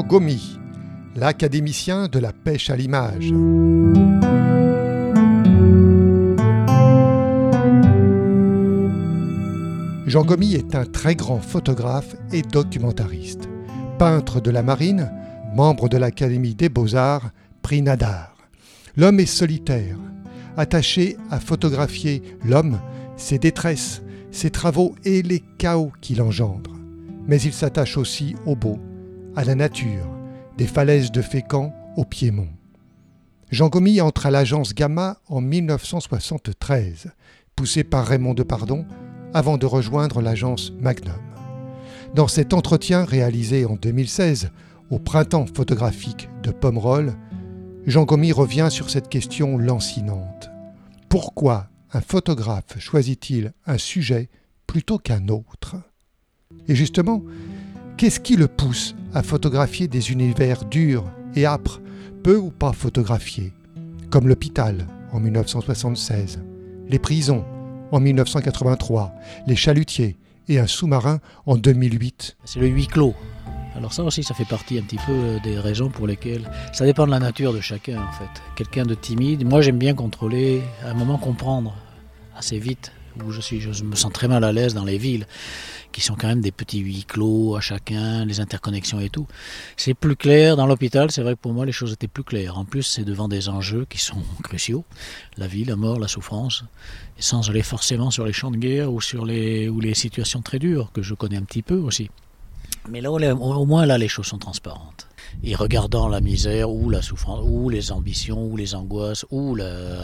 Jean Gomy, l'académicien de la pêche à l'image. Jean Gomy est un très grand photographe et documentariste. Peintre de la marine, membre de l'Académie des Beaux-Arts, prix Nadar. L'homme est solitaire, attaché à photographier l'homme, ses détresses, ses travaux et les chaos qu'il engendre. Mais il s'attache aussi au beau, à la nature, des falaises de Fécamp au Piémont. Jean Gomy entre à l'agence Gamma en 1973, poussé par Raymond Depardon, avant de rejoindre l'agence Magnum. Dans cet entretien réalisé en 2016, au printemps photographique de Pomerol, Jean Gomy revient sur cette question lancinante. Pourquoi un photographe choisit-il un sujet plutôt qu'un autre ? Et justement, qu'est-ce qui le pousse à photographier des univers durs et âpres, peu ou pas photographiés, comme l'hôpital en 1976, les prisons en 1983, les chalutiers et un sous-marin en 2008. C'est le huis clos. Alors ça aussi, ça fait partie un petit peu des raisons pour lesquelles... Ça dépend de la nature de chacun, en fait. Quelqu'un de timide, moi j'aime bien contrôler, à un moment comprendre assez vite où je me sens très mal à l'aise dans les villes, qui sont quand même des petits huis clos à chacun, les interconnexions et tout. C'est plus clair dans l'hôpital, c'est vrai que pour moi les choses étaient plus claires. En plus, c'est devant des enjeux qui sont cruciaux, la vie, la mort, la souffrance, et sans aller forcément sur les champs de guerre ou sur les situations très dures, que je connais un petit peu aussi. Mais là, au moins, là, les choses sont transparentes. Et regardant la misère, ou la souffrance, ou les ambitions, ou les angoisses, ou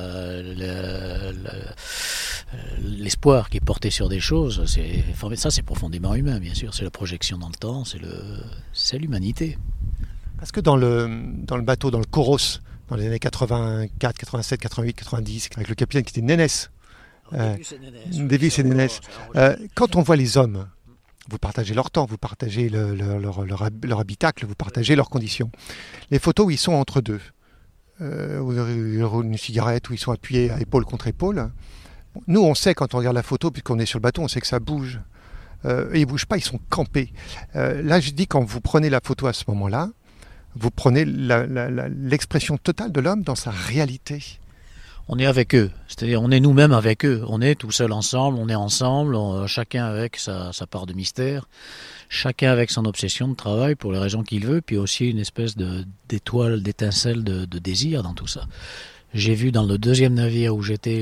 l'espoir qui est porté sur des choses, ça c'est profondément humain, bien sûr. C'est la projection dans le temps, c'est l'humanité. Parce que dans le bateau, dans le Coros, dans les années 84, 87, 88, 90, avec le capitaine qui était Nénès, Davis et Nénès, quand on voit les hommes, vous partagez leur temps, vous partagez leur habitacle, vous partagez leurs conditions. Les photos où ils sont entre deux, où ils roulent une cigarette, où ils sont appuyés à épaule contre épaule. Nous, on sait quand on regarde la photo, puisqu'on est sur le bateau, on sait que ça bouge. Et ils ne bougent pas, ils sont campés. Là, je dis, quand vous prenez la photo à ce moment-là, vous prenez l'expression totale de l'homme dans sa réalité. On est avec eux, c'est-à-dire on est nous-mêmes avec eux, on est tout seul ensemble, on est ensemble, chacun avec sa part de mystère, chacun avec son obsession de travail pour les raisons qu'il veut, puis aussi une espèce d'étoile, d'étincelle de désir dans tout ça. J'ai vu dans le deuxième navire où j'étais,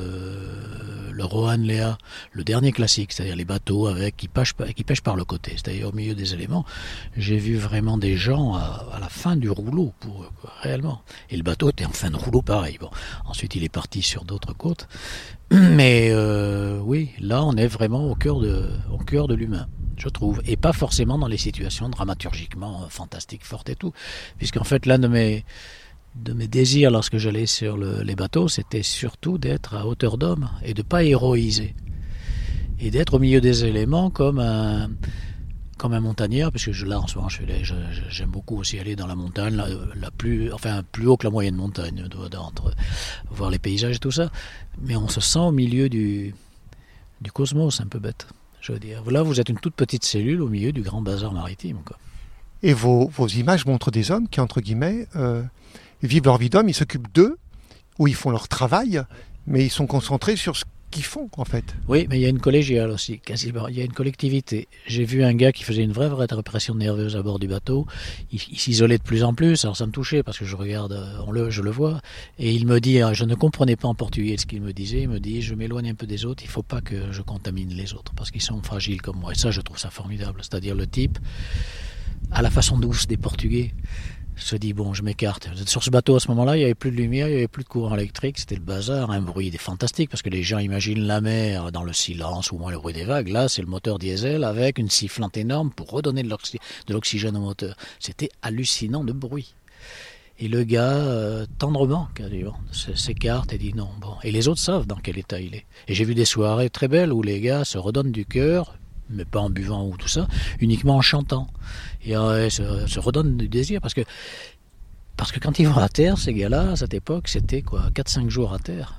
le Rohan Léa, le dernier classique, c'est-à-dire les bateaux qui pêchent par le côté, c'est-à-dire au milieu des éléments. J'ai vu vraiment des gens à la fin du rouleau, réellement. Et le bateau était en fin de rouleau pareil. Bon, ensuite il est parti sur d'autres côtes. Mais oui, là on est vraiment au cœur de l'humain, je trouve. Et pas forcément dans les situations dramaturgiquement fantastiques, fortes et tout. Puisqu'en fait l'un de mes désirs lorsque j'allais sur les bateaux, c'était surtout d'être à hauteur d'homme et de ne pas héroïser. Et d'être au milieu des éléments comme un montagnard, parce que là en ce moment j'aime beaucoup aussi aller dans la montagne, plus haut que la moyenne montagne, voir les paysages et tout ça. Mais on se sent au milieu du cosmos, un peu bête, je veux dire. Là, vous êtes une toute petite cellule au milieu du grand bazar maritime, quoi. Et vos images montrent des hommes qui, entre guillemets, vivent leur vie d'homme, ils s'occupent d'eux, où ils font leur travail, mais ils sont concentrés sur ce qu'ils font, en fait. Oui, mais il y a une collégiale aussi, quasiment. Il y a une collectivité. J'ai vu un gars qui faisait une vraie répression nerveuse à bord du bateau. Il s'isolait de plus en plus, alors ça me touchait, parce que je regarde, je le vois, et il me dit, je ne comprenais pas en portugais ce qu'il me disait, il me dit, je m'éloigne un peu des autres, il ne faut pas que je contamine les autres, parce qu'ils sont fragiles comme moi. Et ça, je trouve ça formidable. C'est-à-dire le type, à la façon douce des Portugais, se dit, bon, je m'écarte. Sur ce bateau, à ce moment-là, il n'y avait plus de lumière, il n'y avait plus de courant électrique, c'était le bazar, un bruit fantastique, parce que les gens imaginent la mer dans le silence, ou moins le bruit des vagues. Là, c'est le moteur diesel avec une sifflante énorme pour redonner de l'oxygène au moteur. C'était hallucinant de bruit. Et le gars, tendrement, s'écarte et dit non. Bon. Et les autres savent dans quel état il est. Et j'ai vu des soirées très belles où les gars se redonnent du cœur, mais pas en buvant ou tout ça, uniquement en chantant. Et se redonnent du désir, parce que quand ils vont à terre, ces gars-là, à cette époque, c'était 4-5 jours à terre.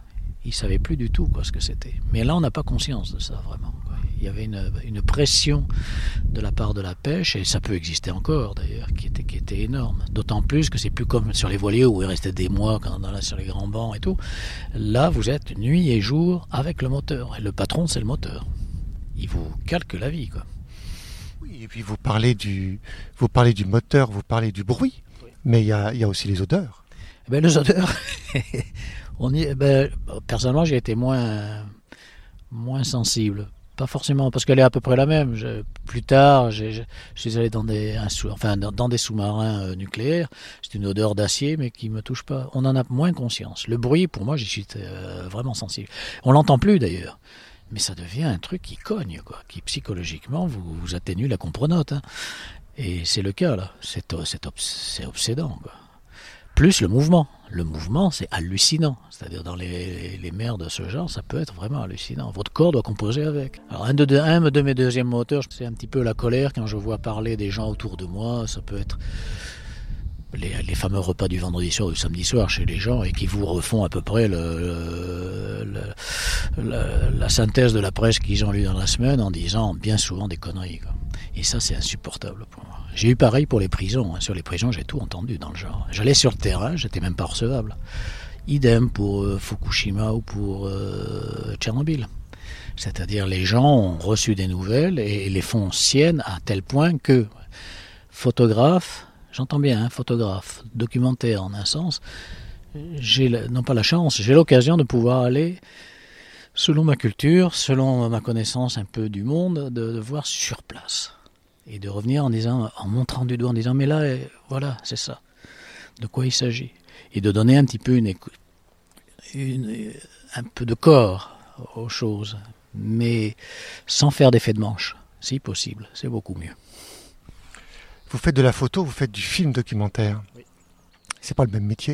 Ils ne savaient plus du tout ce que c'était. Mais là, on n'a pas conscience de ça, vraiment. Il y avait une pression de la part de la pêche, et ça peut exister encore d'ailleurs, qui était énorme. D'autant plus que c'est plus comme sur les voiliers où il restait des mois sur les grands bancs et tout. Là, vous êtes nuit et jour avec le moteur. Et le patron, c'est le moteur. Il vous calque la vie, quoi. Oui, et puis vous parlez du moteur, vous parlez du bruit, oui. Mais il y a aussi les odeurs. Les odeurs, personnellement, j'ai été moins sensible. Pas forcément, parce qu'elle est à peu près la même. Plus tard, je suis allé dans des sous-marins nucléaires. C'est une odeur d'acier, mais qui ne me touche pas. On en a moins conscience. Le bruit, pour moi, j'y suis vraiment sensible. On l'entend plus, d'ailleurs. Mais ça devient un truc qui cogne, qui psychologiquement vous atténue la compronote. Hein. Et c'est le cas, là. C'est obsédant, quoi. Plus le mouvement. Le mouvement, c'est hallucinant. C'est-à-dire, dans les mers de ce genre, ça peut être vraiment hallucinant. Votre corps doit composer avec. Alors, un de mes deuxièmes moteurs, c'est un petit peu la colère quand je vois parler des gens autour de moi. Ça peut être les fameux repas du vendredi soir ou du samedi soir chez les gens et qui vous refont à peu près la synthèse de la presse qu'ils ont lue dans la semaine en disant bien souvent des conneries, quoi. Et ça, c'est insupportable pour moi. J'ai eu pareil pour les prisons. Sur les prisons, j'ai tout entendu dans le genre. J'allais sur le terrain, j'étais même pas recevable. Idem pour Fukushima ou pour Tchernobyl. C'est-à-dire, les gens ont reçu des nouvelles et les font siennes à tel point que photographe, j'entends bien, hein, photographe, documentaire en un sens, j'ai non pas la chance, j'ai l'occasion de pouvoir aller, selon ma culture, selon ma connaissance un peu du monde, de voir sur place. Et de revenir en montrant du doigt, en disant, mais là, voilà, c'est ça. De quoi il s'agit. Et de donner un petit peu un peu de corps aux choses, mais sans faire d'effet de manche, si possible. C'est beaucoup mieux. Vous faites de la photo, vous faites du film documentaire. Oui. C'est pas le même métier ?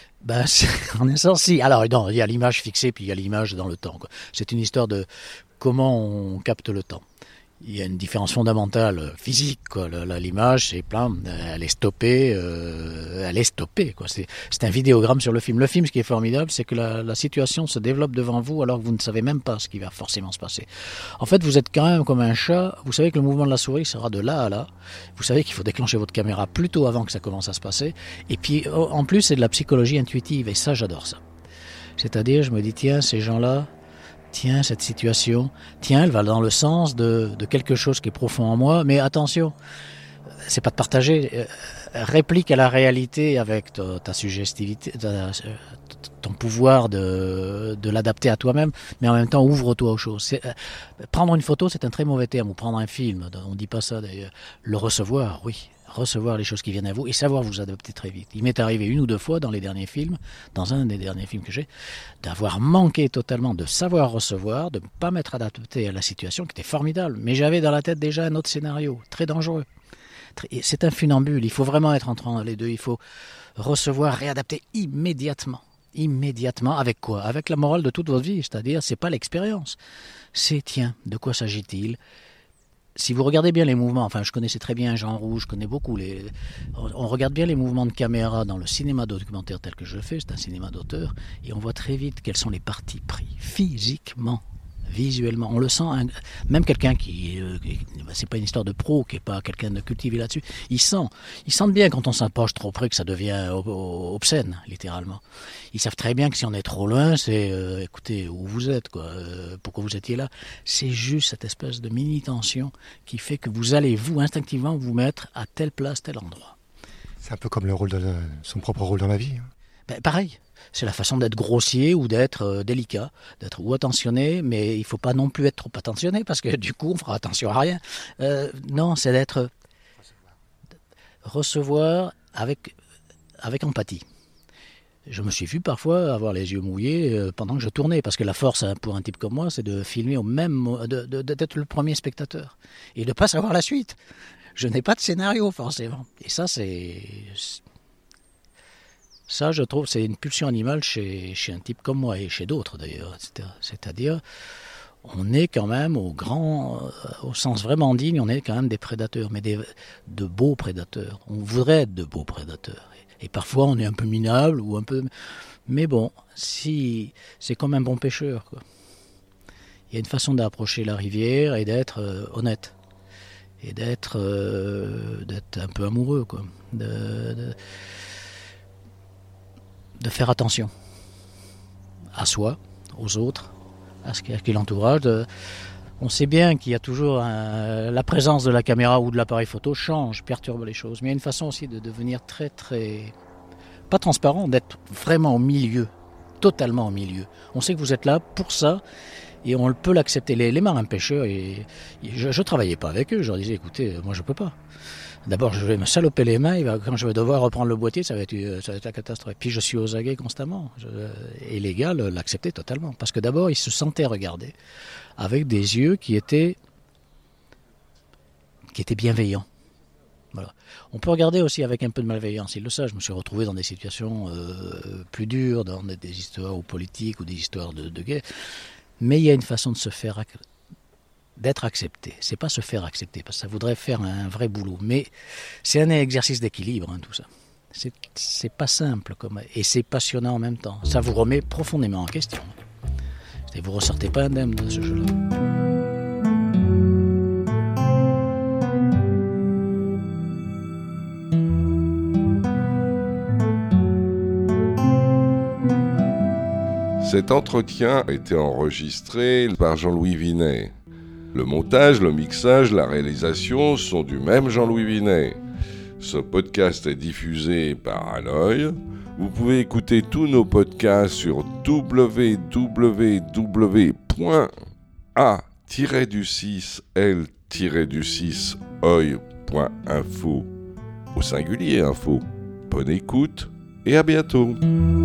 En essence, si. Alors, non, il y a l'image fixée, puis il y a l'image dans le temps, quoi. C'est une histoire de comment on capte le temps. Il y a une différence fondamentale physique, quoi. L'image, c'est plein, elle est stoppée, quoi. C'est un vidéogramme sur le film. Le film, ce qui est formidable, c'est que la situation se développe devant vous alors que vous ne savez même pas ce qui va forcément se passer. En fait, vous êtes quand même comme un chat. Vous savez que le mouvement de la souris sera de là à là. Vous savez qu'il faut déclencher votre caméra plutôt avant que ça commence à se passer. Et puis, en plus, c'est de la psychologie intuitive. Et ça, j'adore ça. C'est-à-dire, je me dis, tiens, ces gens-là, tiens, cette situation, tiens, elle va dans le sens de quelque chose qui est profond en moi, mais attention, c'est pas de partager, réplique à la réalité avec ta suggestivité, ton pouvoir de l'adapter à toi-même, mais en même temps, ouvre-toi aux choses. Prendre une photo, c'est un très mauvais terme, ou prendre un film, on dit pas ça d'ailleurs. Le recevoir, oui. Recevoir les choses qui viennent à vous et savoir vous adapter très vite. Il m'est arrivé 1 ou 2 fois dans un des derniers films que j'ai, d'avoir manqué totalement de savoir recevoir, de ne pas m'être adapté à la situation qui était formidable. Mais j'avais dans la tête déjà un autre scénario, très dangereux. C'est un funambule, il faut vraiment être entre les deux, il faut recevoir, réadapter immédiatement. Immédiatement, avec quoi ? Avec la morale de toute votre vie, c'est-à-dire, c'est pas l'expérience. C'est, tiens, de quoi s'agit-il ? Si vous regardez bien les mouvements, enfin je connaissais très bien Jean Rouge, je connais beaucoup on regarde bien les mouvements de caméra dans le cinéma documentaire tel que je le fais, c'est un cinéma d'auteur, et on voit très vite quels sont les partis pris, physiquement, visuellement. On le sent, même quelqu'un qui c'est pas une histoire de pro, qui est pas quelqu'un de cultivé là-dessus, ils sentent bien quand on s'approche trop près que ça devient obscène, littéralement. Ils savent très bien que si on est trop loin, c'est écoutez, où vous êtes, quoi, pourquoi vous étiez là. C'est juste cette espèce de mini-tension qui fait que vous allez, vous, instinctivement, vous mettre à telle place, tel endroit. C'est un peu comme son propre rôle dans la vie. Pareil. C'est la façon d'être grossier ou d'être délicat, d'être ou attentionné, mais il ne faut pas non plus être trop attentionné parce que du coup on fera attention à rien. Non, c'est d'être recevoir avec empathie. Je me suis vu parfois avoir les yeux mouillés pendant que je tournais, parce que la force pour un type comme moi, c'est de filmer d'être le premier spectateur et de ne pas savoir la suite. Je n'ai pas de scénario forcément. Et ça, ça, je trouve, c'est une pulsion animale chez un type comme moi et chez d'autres d'ailleurs, etc. C'est-à-dire, on est quand même au sens vraiment digne, on est quand même des prédateurs, mais de beaux prédateurs. On voudrait être de beaux prédateurs. Et parfois on est un peu minable ou un peu... Mais bon, si c'est comme un bon pêcheur, quoi. Il y a une façon d'approcher la rivière et d'être honnête. Et d'être un peu amoureux, quoi. De faire attention à soi, aux autres, à ce qui l'entourage. On sait bien qu'il y a toujours la présence de la caméra ou de l'appareil photo change, perturbe les choses. Mais il y a une façon aussi de devenir très, très... pas transparent, d'être vraiment au milieu, totalement au milieu. On sait que vous êtes là pour ça et on peut l'accepter. Les marins pêcheurs, je ne travaillais pas avec eux, je leur disais, écoutez, moi je ne peux pas. D'abord, je vais me saloper les mains, quand je vais devoir reprendre le boîtier, ça va être la catastrophe. Puis je suis aux aguets constamment. Et les gars l'acceptaient totalement. Parce que d'abord, ils se sentaient regardés avec des yeux qui étaient bienveillants. Voilà. On peut regarder aussi avec un peu de malveillance. Ils le savent, je me suis retrouvé dans des situations plus dures, dans des histoires politiques ou des histoires de guerre. Mais il y a une façon de se faire d'être accepté. C'est pas se faire accepter, parce que ça voudrait faire un vrai boulot. Mais c'est un exercice d'équilibre, tout ça. C'est pas simple, et c'est passionnant en même temps. Ça vous remet profondément en question. Et vous ressortez pas indemne de ce jeu-là. Cet entretien a été enregistré par Jean-Louis Vinet. Le montage, le mixage, la réalisation sont du même Jean-Louis Vinet. Ce podcast est diffusé par Hanoï. Vous pouvez écouter tous nos podcasts sur www.a-6l-oil.info au singulier info. Bonne écoute et à bientôt.